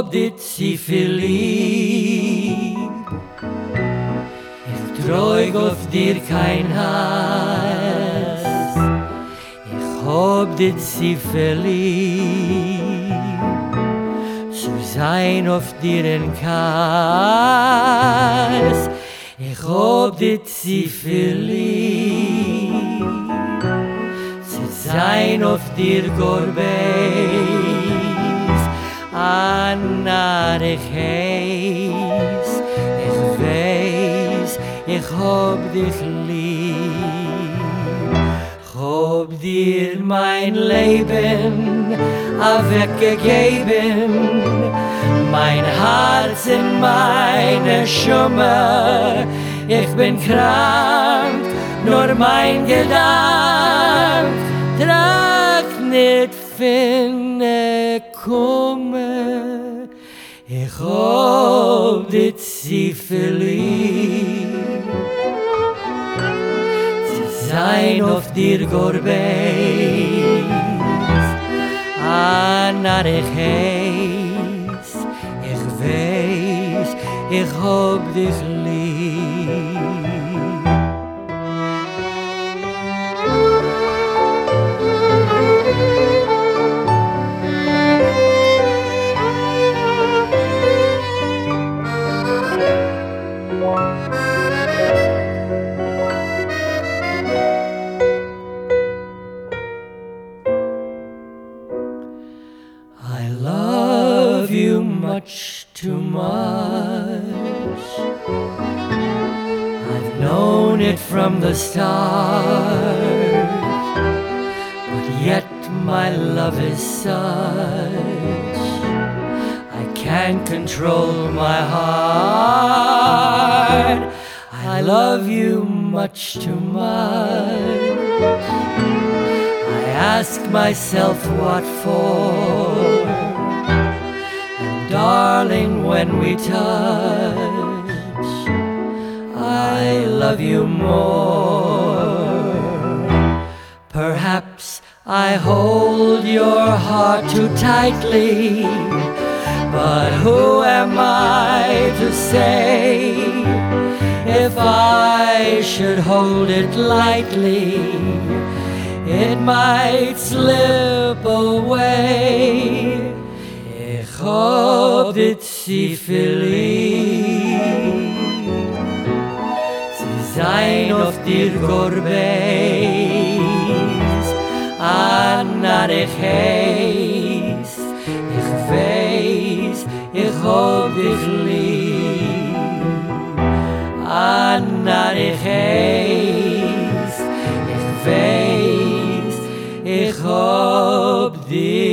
hab dit sie viel lieb. Ich träug auf dir kein Hass. Ich hab dit sie viel lieb. Zu sein auf dir ein Kass. Ich hab dit sie viel lieb. Zu sein auf dir Gorbeis. Anna ich heiß. Ich weiß, ich hab dich lieb. Hab dir mein Leben weggegeben, mein Herz in meine Schumme. Ich bin krank, nur mein Gedank tragt nicht finde komme. Ich hab dit sie viel lieb. Sie sein auf dir Gorbeis. Anna ich heiß. Ich weiß, ich hab dich lieb. I love you much too much. I've known it from the start, but yet my love is such I can't control my heart. I love you much too much. I ask myself what for. And darling, when we touch, I love you more. Perhaps I hold your heart too tightly, but who am I to say if I should hold it lightly? It might slip away. Ich hab dit sie viel lieb. Sie sein auf dir Gorbeis. Anna ich heiß. Ich weiß, ich hab dich lieb. Anna ich heiß. Ich weiß, ich hab dich